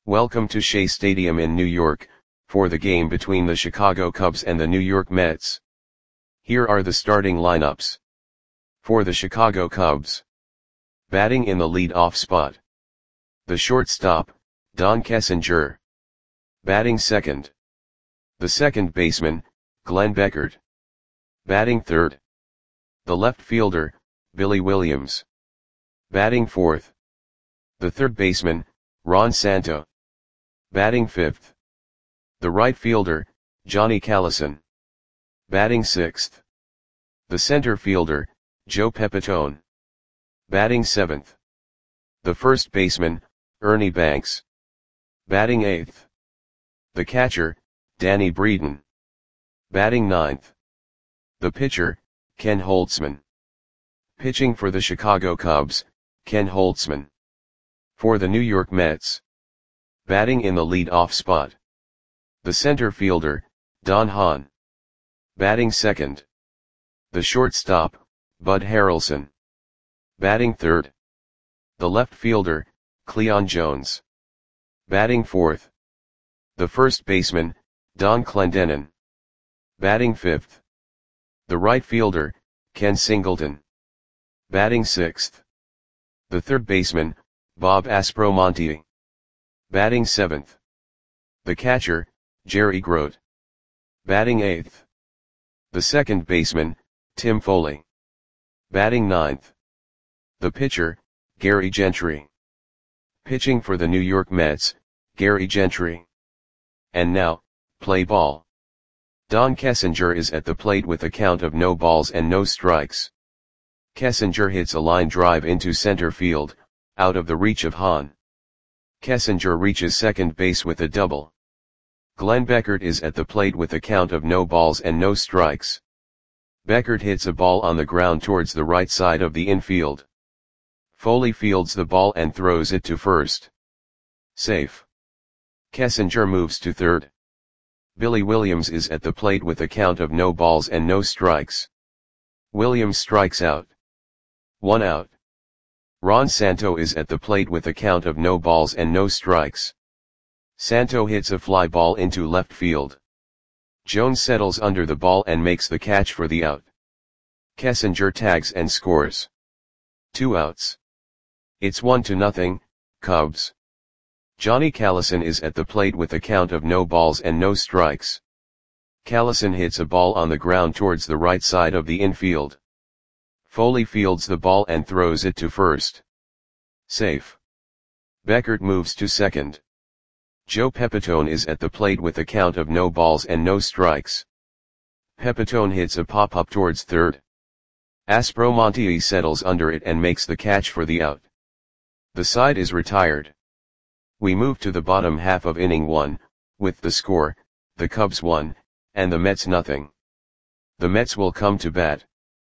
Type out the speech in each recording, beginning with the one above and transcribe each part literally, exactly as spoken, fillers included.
Welcome to Shea Stadium in New York, for the game between the Chicago Cubs and the New York Mets. Here are the starting lineups. For the Chicago Cubs. Batting in the lead-off spot. The shortstop, Don Kessinger. Batting second. The second baseman, Glenn Beckert. Batting third. The left fielder, Billy Williams. Batting fourth. The third baseman, Ron Santo. Batting fifth. The right fielder, Johnny Callison. Batting sixth. The center fielder, Joe Pepitone. Batting seventh. The first baseman, Ernie Banks. Batting eighth. The catcher, Danny Breeden. Batting ninth. The pitcher, Ken Holtzman. Pitching for the Chicago Cubs, Ken Holtzman. For the New York Mets. Batting in the lead-off spot. The center fielder, Don Hahn. Batting second. The shortstop, Bud Harrelson. Batting third. The left fielder, Cleon Jones. Batting fourth. The first baseman, Don Clendenon. Batting fifth. The right fielder, Ken Singleton. Batting sixth. The third baseman, Bob Aspromonte. Batting seventh. The catcher, Jerry Grote. Batting eighth. The second baseman, Tim Foley. Batting ninth. The pitcher, Gary Gentry. Pitching for the New York Mets, Gary Gentry. And now, play ball. Don Kessinger is at the plate with a count of no balls and no strikes. Kessinger hits a line drive into center field, out of the reach of Hahn. Kessinger reaches second base with a double. Glenn Beckert is at the plate with a count of no balls and no strikes. Beckert hits a ball on the ground towards the right side of the infield. Foley fields the ball and throws it to first. Safe. Kessinger moves to third. Billy Williams is at the plate with a count of no balls and no strikes. Williams strikes out. One out. Ron Santo is at the plate with a count of no balls and no strikes. Santo hits a fly ball into left field. Jones settles under the ball and makes the catch for the out. Kessinger tags and scores. Two outs. It's one to nothing, Cubs. Johnny Callison is at the plate with a count of no balls and no strikes. Callison hits a ball on the ground towards the right side of the infield. Foley fields the ball and throws it to first. Safe. Beckert moves to second. Joe Pepitone is at the plate with a count of no balls and no strikes. Pepitone hits a pop-up towards third. Aspromonte settles under it and makes the catch for the out. The side is retired. We move to the bottom half of inning one, with the score, the Cubs one, and the Mets nothing. The Mets will come to bat.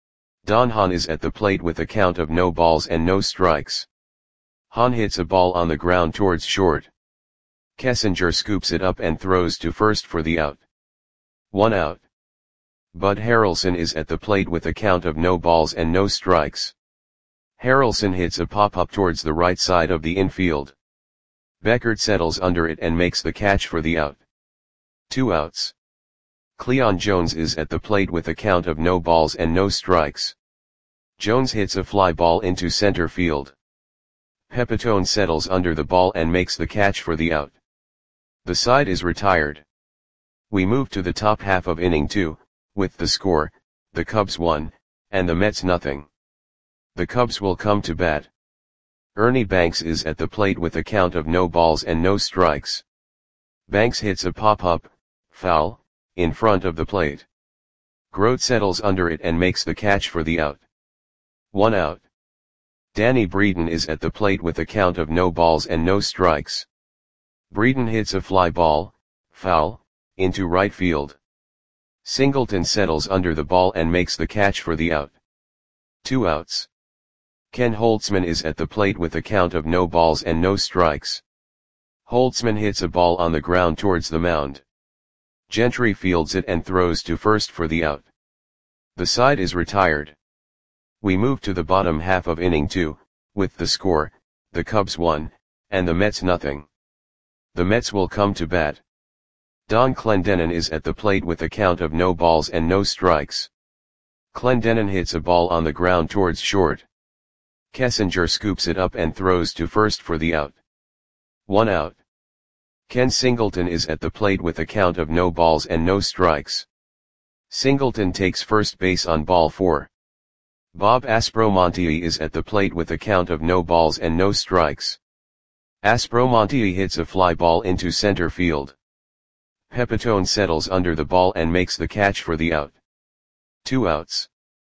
Don Hahn is at the plate with a count of no balls and no strikes. Hahn hits a ball on the ground towards short. Kessinger scoops it up and throws to first for the out. One out. Bud Harrelson is at the plate with a count of no balls and no strikes. Harrelson hits a pop-up towards the right side of the infield. Beckert settles under it and makes the catch for the out. Two outs. Cleon Jones is at the plate with a count of no balls and no strikes. Jones hits a fly ball into center field. Pepitone settles under the ball and makes the catch for the out. The side is retired. We move to the top half of inning two, with the score, the Cubs one, and the Mets nothing. The Cubs will come to bat. Ernie Banks is at the plate with a count of no balls and no strikes. Banks hits a pop-up, foul, in front of the plate. Grote settles under it and makes the catch for the out. One out. Danny Breeden is at the plate with a count of no balls and no strikes. Breeden hits a fly ball, foul, into right field. Singleton settles under the ball and makes the catch for the out. Two outs. Ken Holtzman is at the plate with a count of no balls and no strikes. Holtzman hits a ball on the ground towards the mound. Gentry fields it and throws to first for the out. The side is retired. We move to the bottom half of inning two, with the score, the Cubs one, and the Mets nothing. The Mets will come to bat. Don Clendenon is at the plate with a count of no balls and no strikes. Clendenon hits a ball on the ground towards short. Kessinger scoops it up and throws to first for the out. One out. Ken Singleton is at the plate with a count of no balls and no strikes. Singleton takes first base on ball four. Bob Aspromonte is at the plate with a count of no balls and no strikes. Aspromonte hits a fly ball into center field. Pepitone settles under the ball and makes the catch for the out. Two outs.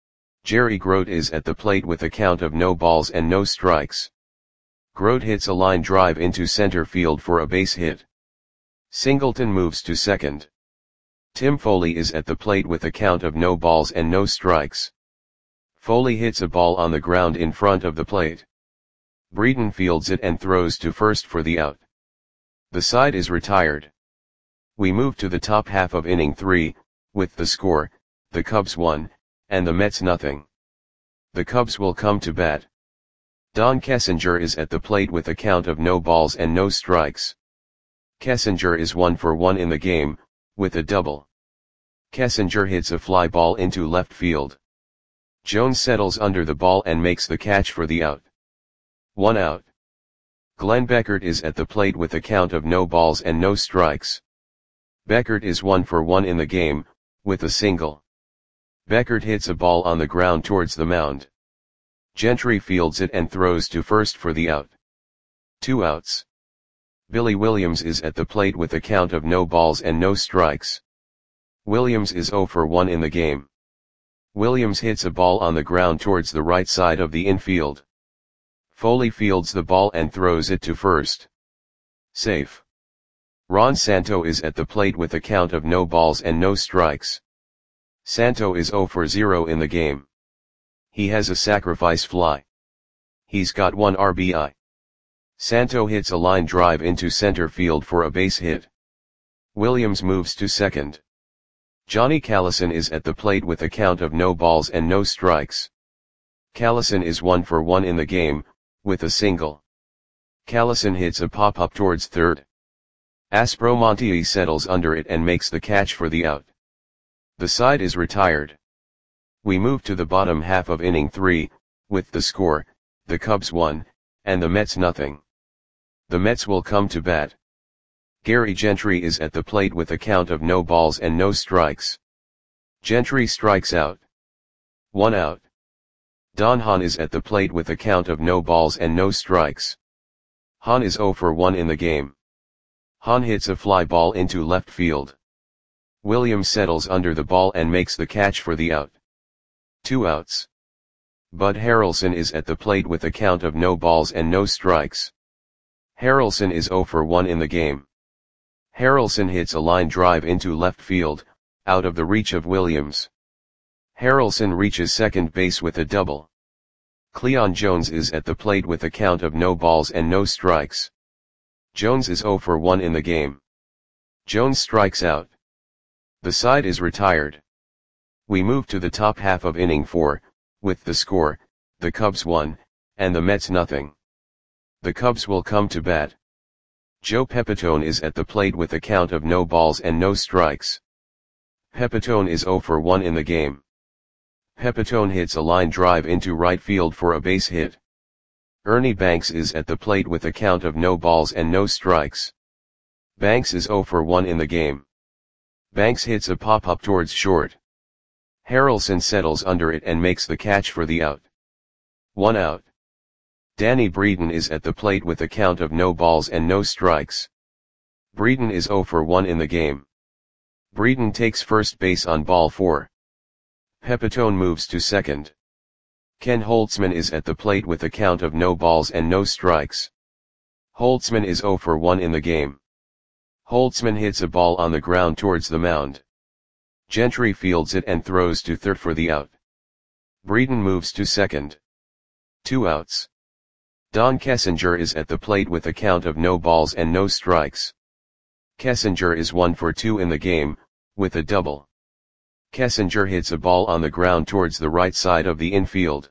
Jerry Grote is at the plate with a count of no balls and no strikes. Grote hits a line drive into center field for a base hit. Singleton moves to second. Tim Foley is at the plate with a count of no balls and no strikes. Foley hits a ball on the ground in front of the plate. Breeden fields it and throws to first for the out. The side is retired. We move to the top half of inning three, with the score, the Cubs one, and the Mets nothing. The Cubs will come to bat. Don Kessinger is at the plate with a count of no balls and no strikes. Kessinger is one for one in the game, with a double. Kessinger hits a fly ball into left field. Jones settles under the ball and makes the catch for the out. One out. Glenn Beckert is at the plate with a count of no balls and no strikes. Beckert is one for one in the game, with a single. Beckert hits a ball on the ground towards the mound. Gentry fields it and throws to first for the out. Two outs. Billy Williams is at the plate with a count of no balls and no strikes. Williams is zero for one in the game. Williams hits a ball on the ground towards the right side of the infield. Foley fields the ball and throws it to first. Safe. Ron Santo is at the plate with a count of no balls and no strikes. Santo is zero for zero in the game. He has a sacrifice fly. He's got one R B I. Santo hits a line drive into center field for a base hit. Williams moves to second. Johnny Callison is at the plate with a count of no balls and no strikes. Callison is one for one in the game, with a single. Callison hits a pop-up towards third. Aspromonte settles under it and makes the catch for the out. The side is retired. We move to the bottom half of inning three, with the score, the Cubs one, and the Mets nothing. The Mets will come to bat. Gary Gentry is at the plate with a count of no balls and no strikes. Gentry strikes out. One out. Don Hahn is at the plate with a count of no balls and no strikes. Hahn is zero for one in the game. Hahn hits a fly ball into left field. Williams settles under the ball and makes the catch for the out. Two outs. Bud Harrelson is at the plate with a count of no balls and no strikes. Harrelson is zero for one in the game. Harrelson hits a line drive into left field, out of the reach of Williams. Harrelson reaches second base with a double. Cleon Jones is at the plate with a count of no balls and no strikes. Jones is zero for one in the game. Jones strikes out. The side is retired. We move to the top half of inning four, with the score, the Cubs one, and the Mets nothing. The Cubs will come to bat. Joe Pepitone is at the plate with a count of no balls and no strikes. Pepitone is zero for one in the game. Pepitone hits a line drive into right field for a base hit. Ernie Banks is at the plate with a count of no balls and no strikes. Banks is zero for one in the game. Banks hits a pop-up towards short. Harrelson settles under it and makes the catch for the out. One out. Danny Breeden is at the plate with a count of no balls and no strikes. Breeden is zero for one in the game. Breeden takes first base on ball four. Pepitone moves to second. Ken Holtzman is at the plate with a count of no balls and no strikes. Holtzman is zero for one in the game. Holtzman hits a ball on the ground towards the mound. Gentry fields it and throws to third for the out. Breeden moves to second. Two outs. Don Kessinger is at the plate with a count of no balls and no strikes. Kessinger is one for two in the game, with a double. Kessinger hits a ball on the ground towards the right side of the infield.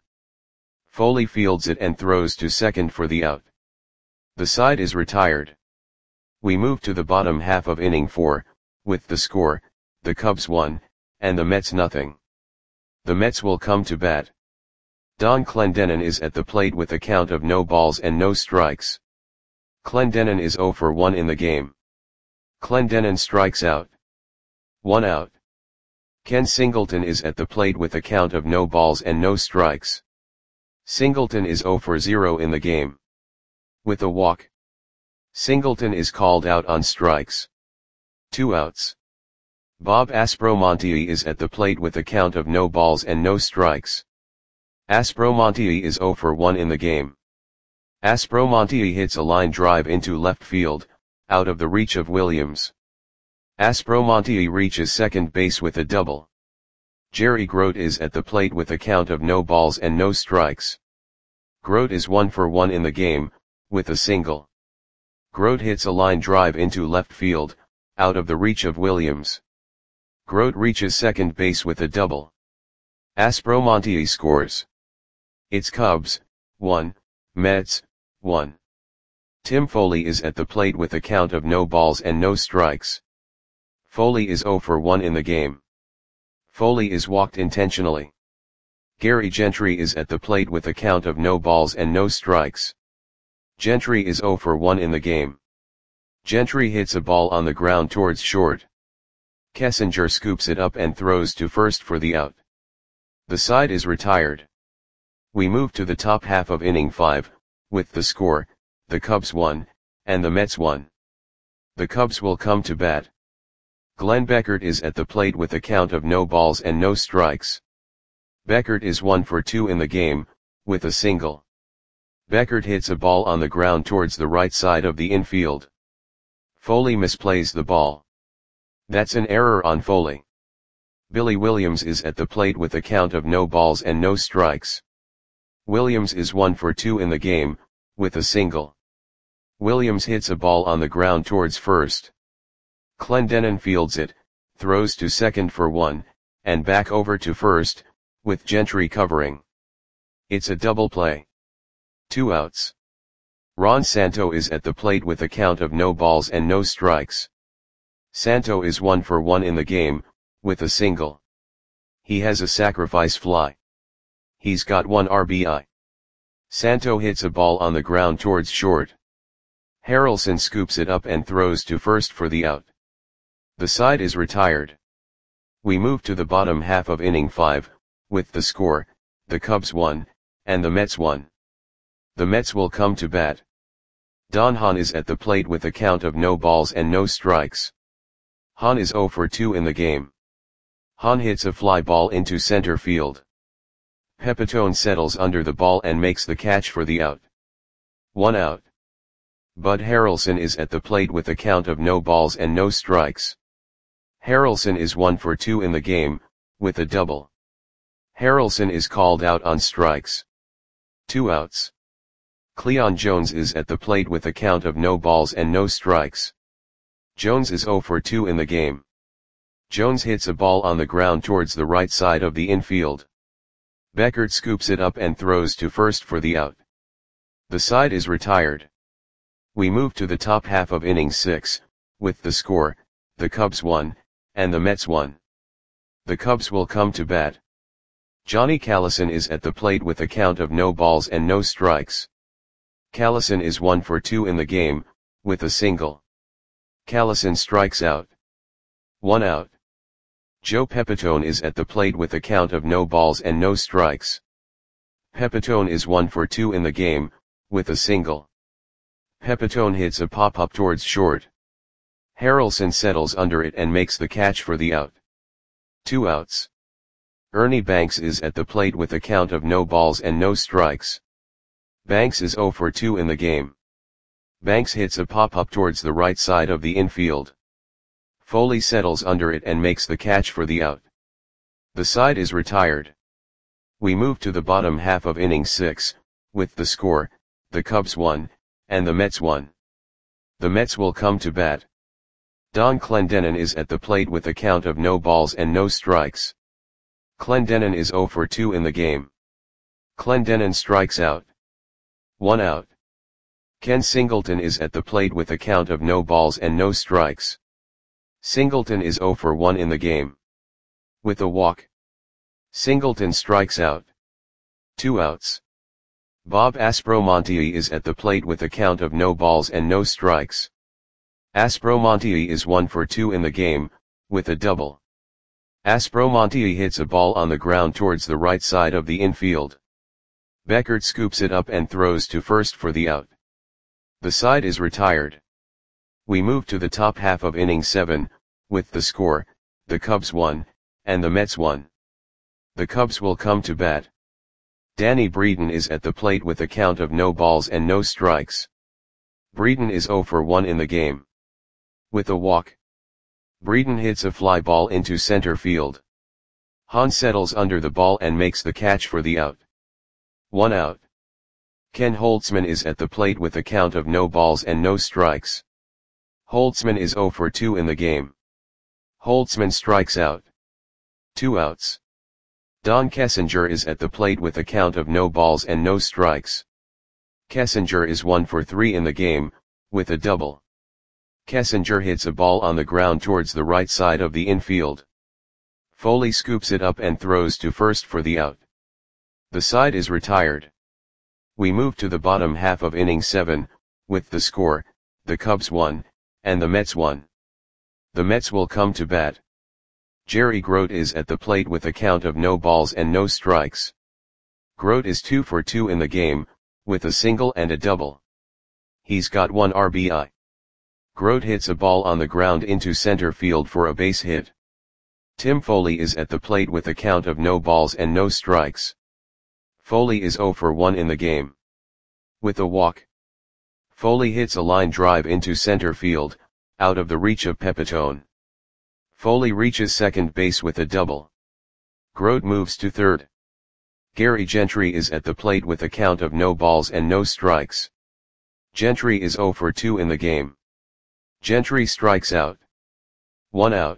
Foley fields it and throws to second for the out. The side is retired. We move to the bottom half of inning four, with the score, the Cubs one, and the Mets nothing. The Mets will come to bat. Don Clendenon is at the plate with a count of no balls and no strikes. Clendenon is oh for one in the game. Clendenon strikes out. One out. Ken Singleton is at the plate with a count of no balls and no strikes. Singleton is oh for zero in the game. With a walk. Singleton is called out on strikes. Two outs. Bob Aspromonte is at the plate with a count of no balls and no strikes. Aspromonte is oh for one in the game. Aspromonte hits a line drive into left field, out of the reach of Williams. Aspromonte reaches second base with a double. Jerry Grote is at the plate with a count of no balls and no strikes. Grote is one for one in the game, with a single. Grote hits a line drive into left field, out of the reach of Williams. Grote reaches second base with a double. Aspromonte scores. It's Cubs, one, Mets, one. Tim Foley is at the plate with a count of no balls and no strikes. Foley is oh for one in the game. Foley is walked intentionally. Gary Gentry is at the plate with a count of no balls and no strikes. Gentry is oh for one in the game. Gentry hits a ball on the ground towards short. Kessinger scoops it up and throws to first for the out. The side is retired. We move to the top half of inning five, with the score, the Cubs one, and the Mets one. The Cubs will come to bat. Glenn Beckert is at the plate with a count of no balls and no strikes. Beckert is one for two in the game, with a single. Beckert hits a ball on the ground towards the right side of the infield. Foley misplays the ball. That's an error on Foley. Billy Williams is at the plate with a count of no balls and no strikes. Williams is one for two in the game, with a single. Williams hits a ball on the ground towards first. Clendenon fields it, throws to second for one, and back over to first, with Gentry covering. It's a double play. Two outs. Ron Santo is at the plate with a count of no balls and no strikes. Santo is one for one in the game, with a single. He has a sacrifice fly. He's got one R B I. Santo hits a ball on the ground towards short. Harrelson scoops it up and throws to first for the out. The side is retired. We move to the bottom half of inning five, with the score, the Cubs one, and the Mets one. The Mets will come to bat. Don Hahn is at the plate with a count of no balls and no strikes. Hahn is oh for two in the game. Hahn hits a fly ball into center field. Pepitone settles under the ball and makes the catch for the out. One out. Bud Harrelson is at the plate with a count of no balls and no strikes. Harrelson is one for two in the game, with a double. Harrelson is called out on strikes. Two outs. Cleon Jones is at the plate with a count of no balls and no strikes. Jones is oh for two in the game. Jones hits a ball on the ground towards the right side of the infield. Beckert scoops it up and throws to first for the out. The side is retired. We move to the top half of inning six, with the score, the Cubs one, and the Mets one. The Cubs will come to bat. Johnny Callison is at the plate with a count of no balls and no strikes. Callison is one for two in the game, with a single. Callison strikes out. One out. Joe Pepitone is at the plate with a count of no balls and no strikes. Pepitone is one for two in the game, with a single. Pepitone hits a pop-up towards short. Harrelson settles under it and makes the catch for the out. Two outs. Ernie Banks is at the plate with a count of no balls and no strikes. Banks is oh for two in the game. Banks hits a pop-up towards the right side of the infield. Foley settles under it and makes the catch for the out. The side is retired. We move to the bottom half of inning six, with the score, the Cubs one, and the Mets one. The Mets will come to bat. Don Clendenon is at the plate with a count of no balls and no strikes. Clendenon is oh for two in the game. Clendenon strikes out. One out. Ken Singleton is at the plate with a count of no balls and no strikes. Singleton is zero for one in the game. With a walk, Singleton strikes out. Two outs. Bob Aspromonte is at the plate with a count of no balls and no strikes. Aspromonte is one for two in the game, with a double. Aspromonte hits a ball on the ground towards the right side of the infield. Beckert scoops it up and throws to first for the out. The side is retired. We move to the top half of inning seven, with the score, the Cubs won, and the Mets won. The Cubs will come to bat. Danny Breeden is at the plate with a count of no balls and no strikes. Breeden is zero for one in the game. With a walk, Breeden hits a fly ball into center field. Hahn settles under the ball and makes the catch for the out. One out. Ken Holtzman is at the plate with a count of no balls and no strikes. Holtzman is zero for two in the game. Holtzman strikes out. Two outs. Don Kessinger is at the plate with a count of no balls and no strikes. Kessinger is one for three in the game, with a double. Kessinger hits a ball on the ground towards the right side of the infield. Foley scoops it up and throws to first for the out. The side is retired. We move to the bottom half of inning seven, with the score, the Cubs won, and the Mets won. The Mets will come to bat. Jerry Grote is at the plate with a count of no balls and no strikes. Grote is two for two in the game, with a single and a double. He's got one R B I. Grote hits a ball on the ground into center field for a base hit. Tim Foley is at the plate with a count of no balls and no strikes. Foley is zero for one in the game. With a walk, Foley hits a line drive into center field, out of the reach of Pepitone. Foley reaches second base with a double. Grote moves to third. Gary Gentry is at the plate with a count of no balls and no strikes. Gentry is zero for two in the game. Gentry strikes out. One out.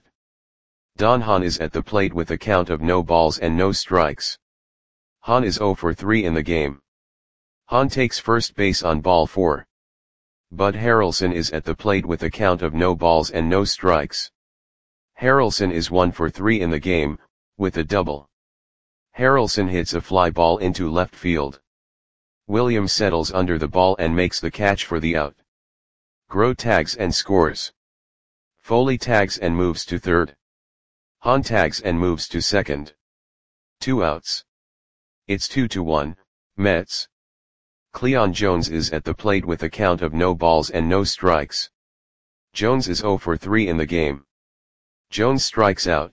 Don Hahn is at the plate with a count of no balls and no strikes. Hahn is zero for three in the game. Hahn takes first base on ball four. Bud Harrelson is at the plate with a count of no balls and no strikes. Harrelson is one for three in the game, with a double. Harrelson hits a fly ball into left field. Williams settles under the ball and makes the catch for the out. Grote tags and scores. Foley tags and moves to third. Hahn tags and moves to second. Two outs. It's two to one, Mets. Cleon Jones is at the plate with a count of no balls and no strikes. Jones is zero for three in the game. Jones strikes out.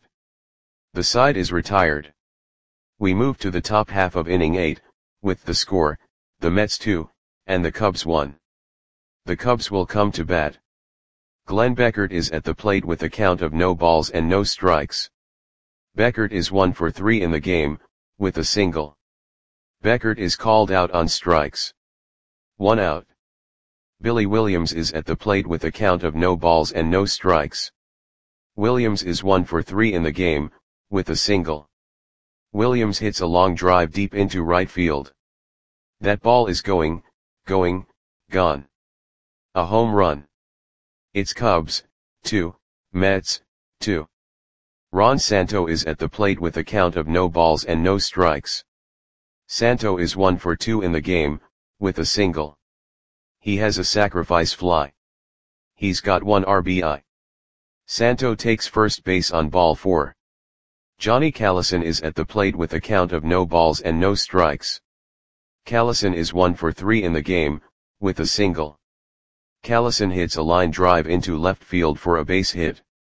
The side is retired. We move to the top half of inning eight, with the score, the Mets two, and the Cubs one. The Cubs will come to bat. Glenn Beckert is at the plate with a count of no balls and no strikes. Beckert is one for three in the game, with a single. Beckert is called out on strikes. One out. Billy Williams is at the plate with a count of no balls and no strikes. Williams is one for three in the game, with a single. Williams hits a long drive deep into right field. That ball is going, going, gone. A home run. It's Cubs, two, Mets, two. Ron Santo is at the plate with a count of no balls and no strikes. Santo is one for two in the game, with a single. He has a sacrifice fly. He's got one R B I. Santo takes first base on ball four. Johnny Callison is at the plate with a count of no balls and no strikes. Callison is one for three in the game, with a single. Callison hits a line drive into left field for a base hit.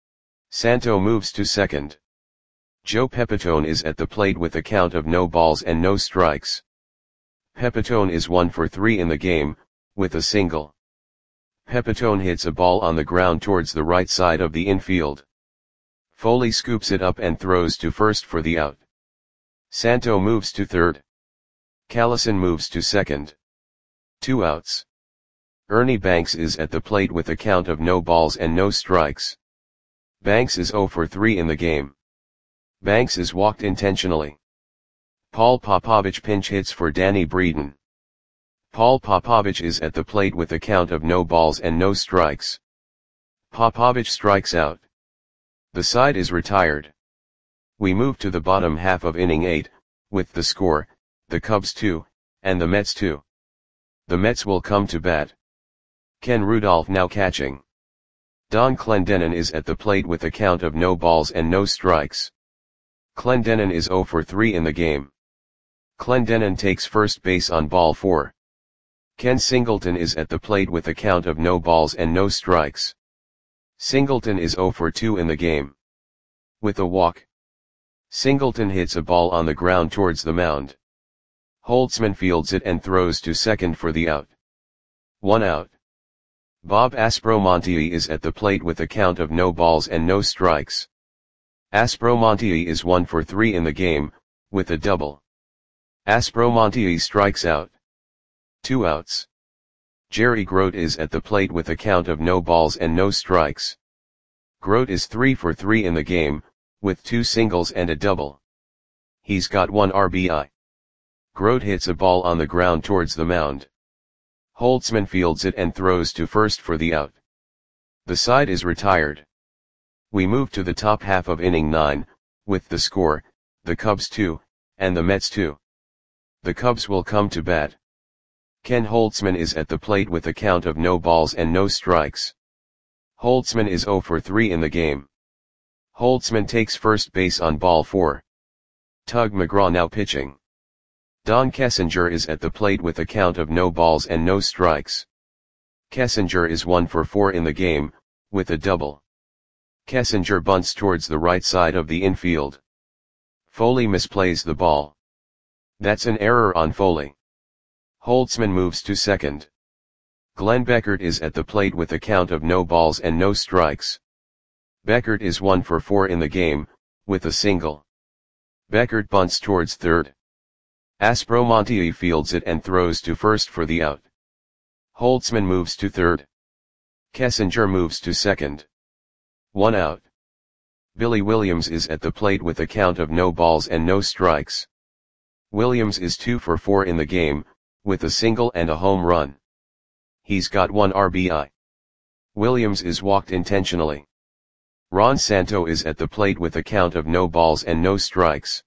Santo moves to second. Joe Pepitone is at the plate with a count of no balls and no strikes. Pepitone is one for three in the game, with a single. Pepitone hits a ball on the ground towards the right side of the infield. Foley scoops it up and throws to first for the out. Santo moves to third. Callison moves to second. Two outs. Ernie Banks is at the plate with a count of no balls and no strikes. Banks is zero for three in the game. Banks is walked intentionally. Paul Popovich pinch hits for Danny Breeden. Paul Popovich is at the plate with a count of no balls and no strikes. Popovich strikes out. The side is retired. We move to the bottom half of inning eight, with the score, the Cubs two, and the Mets two. The Mets will come to bat. Ken Rudolph now catching. Don Clendenon is at the plate with a count of no balls and no strikes. Clendenon is oh for three in the game. Clendenon takes first base on ball four. Ken Singleton is at the plate with a count of no balls and no strikes. Singleton is oh for two in the game. With a walk, Singleton hits a ball on the ground towards the mound. Holtzman fields it and throws to second for the out. One out. Bob Aspromonte is at the plate with a count of no balls and no strikes. Aspromonte is one for three in the game, with a double. Aspromonte strikes out. Two outs. Jerry Grote is at the plate with a count of no balls and no strikes. Grote is three for three in the game, with two singles and a double. He's got one R B I. Grote hits a ball on the ground towards the mound. Holtzman fields it and throws to first for the out. The side is retired. We move to the top half of inning nine, with the score, the Cubs two, and the Mets two. The Cubs will come to bat. Ken Holtzman is at the plate with a count of no balls and no strikes. Holtzman is oh for three in the game. Holtzman takes first base on ball four. Tug McGraw now pitching. Don Kessinger is at the plate with a count of no balls and no strikes. Kessinger is one for four in the game, with a double. Kessinger bunts towards the right side of the infield. Foley misplays the ball. That's an error on Foley. Holtzman moves to second. Glenn Beckert is at the plate with a count of no balls and no strikes. Beckert is one for four in the game, with a single. Beckert bunts towards third. Aspromonte fields it and throws to first for the out. Holtzman moves to third. Kessinger moves to second. One out. Billy Williams is at the plate with a count of no balls and no strikes. Williams is two for four in the game, with a single and a home run. He's got one R B I. Williams is walked intentionally. Ron Santo is at the plate with a count of no balls and no strikes.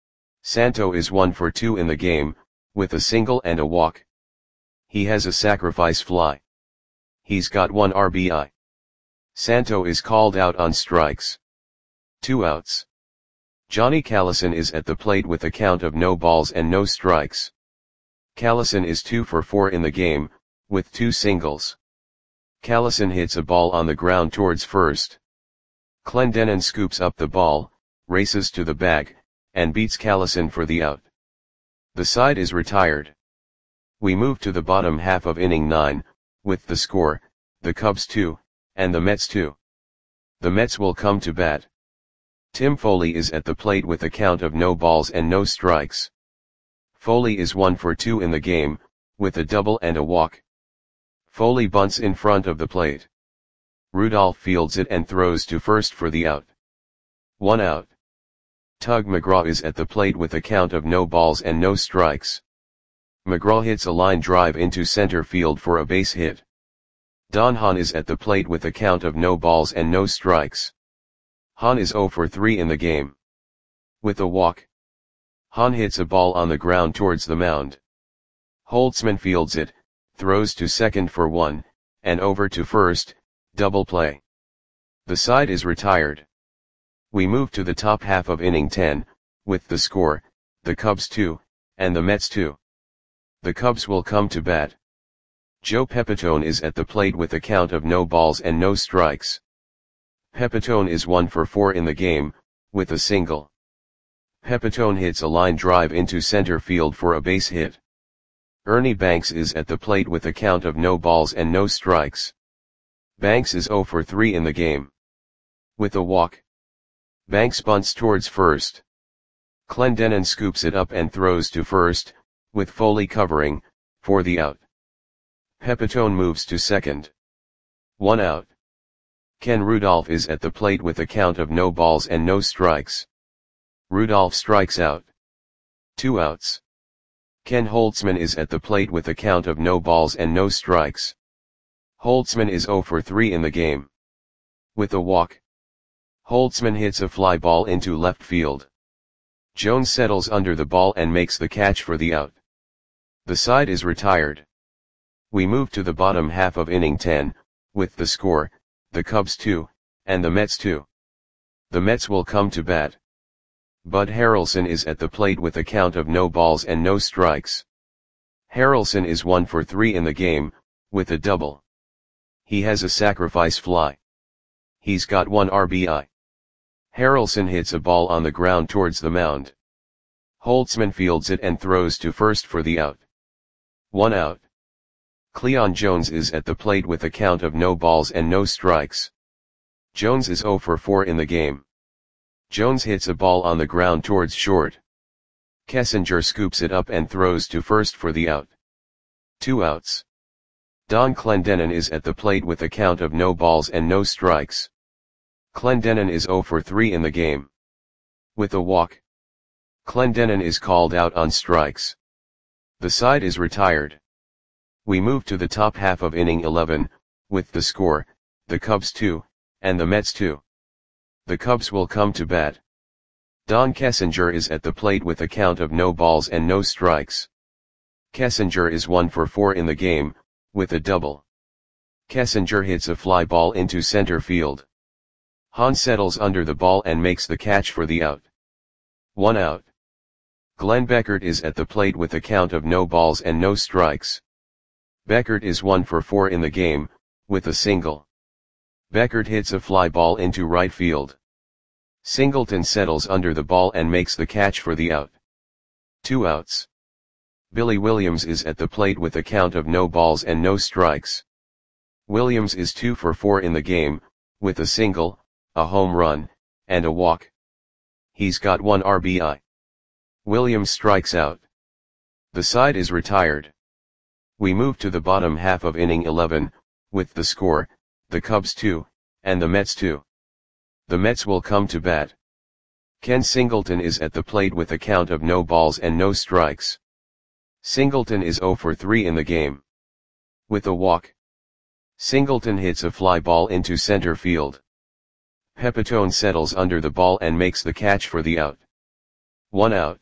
Santo is one for two in the game, with a single and a walk. He has a sacrifice fly. He's got one R B I. Santo is called out on strikes. Two outs. Johnny Callison is at the plate with a count of no balls and no strikes. Callison is two for four in the game, with two singles. Callison hits a ball on the ground towards first. Clendenon scoops up the ball, races to the bag, and beats Callison for the out. The side is retired. We move to the bottom half of inning nine, with the score, the Cubs two, and the Mets two. The Mets will come to bat. Tim Foley is at the plate with a count of no balls and no strikes. Foley is one for two in the game, with a double and a walk. Foley bunts in front of the plate. Rudolph fields it and throws to first for the out. One out. Tug McGraw is at the plate with a count of no balls and no strikes. McGraw hits a line drive into center field for a base hit. Don Hahn is at the plate with a count of no balls and no strikes. Hahn is oh for three in the game. With a walk, Hahn hits a ball on the ground towards the mound. Holtzman fields it, throws to second for one, and over to first, double play. The side is retired. We move to the top half of inning ten, with the score, the Cubs two, and the Mets two. The Cubs will come to bat. Joe Pepitone is at the plate with a count of no balls and no strikes. Pepitone is one for four in the game, with a single. Pepitone hits a line drive into center field for a base hit. Ernie Banks is at the plate with a count of no balls and no strikes. Banks is oh for three in the game. With a walk, Banks bunts towards first. Clendenon scoops it up and throws to first, with Foley covering, for the out. Pepitone moves to second. One out. Ken Rudolph is at the plate with a count of no balls and no strikes. Rudolph strikes out. Two outs. Ken Holtzman is at the plate with a count of no balls and no strikes. Holtzman is zero for three in the game. With a walk, Holtzman hits a fly ball into left field. Jones settles under the ball and makes the catch for the out. The side is retired. We move to the bottom half of inning ten, with the score, the Cubs two, and the Mets two. The Mets will come to bat. Bud Harrelson is at the plate with a count of no balls and no strikes. Harrelson is one for three in the game, with a double. He has a sacrifice fly. He's got one R B I. Harrelson hits a ball on the ground towards the mound. Holtzman fields it and throws to first for the out. One out. Cleon Jones is at the plate with a count of no balls and no strikes. Jones is zero for four in the game. Jones hits a ball on the ground towards short. Kessinger scoops it up and throws to first for the out. Two outs. Don Clendenon is at the plate with a count of no balls and no strikes. Clendenon is zero for three in the game. With a walk, Clendenon is called out on strikes. The side is retired. We move to the top half of inning eleven, with the score, the Cubs two, and the Mets two. The Cubs will come to bat. Don Kessinger is at the plate with a count of no balls and no strikes. Kessinger is one for four in the game, with a double. Kessinger hits a fly ball into center field. Hahn settles under the ball and makes the catch for the out. One out. Glenn Beckert is at the plate with a count of no balls and no strikes. Beckert is one for four in the game, with a single. Beckert hits a fly ball into right field. Singleton settles under the ball and makes the catch for the out. Two outs. Billy Williams is at the plate with a count of no balls and no strikes. Williams is two for four in the game, with a single, a home run, and a walk. He's got one R B I. Williams strikes out. The side is retired. We move to the bottom half of inning eleven, with the score, the Cubs two, and the Mets two. The Mets will come to bat. Ken Singleton is at the plate with a count of no balls and no strikes. Singleton is zero for three in the game. With a walk, Singleton hits a fly ball into center field. Pepitone settles under the ball and makes the catch for the out. One out.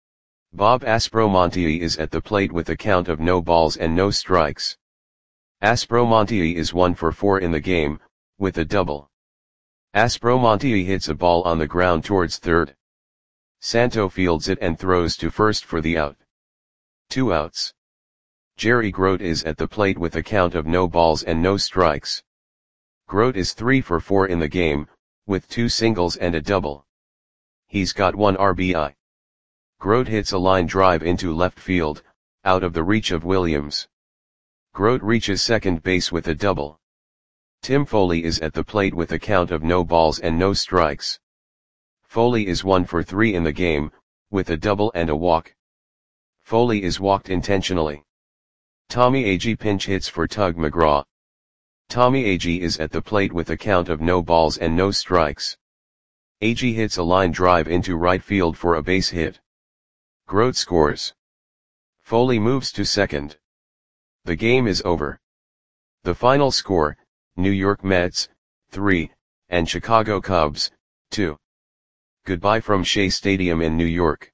Bob Aspromonte is at the plate with a count of no balls and no strikes. Aspromonte is one for four in the game, with a double. Aspromonte hits a ball on the ground towards third. Santo fields it and throws to first for the out. Two outs. Jerry Grote is at the plate with a count of no balls and no strikes. Grote is three for four in the game, with two singles and a double. He's got one R B I. Grote hits a line drive into left field, out of the reach of Williams. Grote reaches second base with a double. Tim Foley is at the plate with a count of no balls and no strikes. Foley is one for three in the game, with a double and a walk. Foley is walked intentionally. Tommy Agee pinch hits for Tug McGraw. Tommy Agee is at the plate with a count of no balls and no strikes. Agee hits a line drive into right field for a base hit. Grote scores. Foley moves to second. The game is over. The final score, New York Mets, three, and Chicago Cubs, two. Goodbye from Shea Stadium in New York.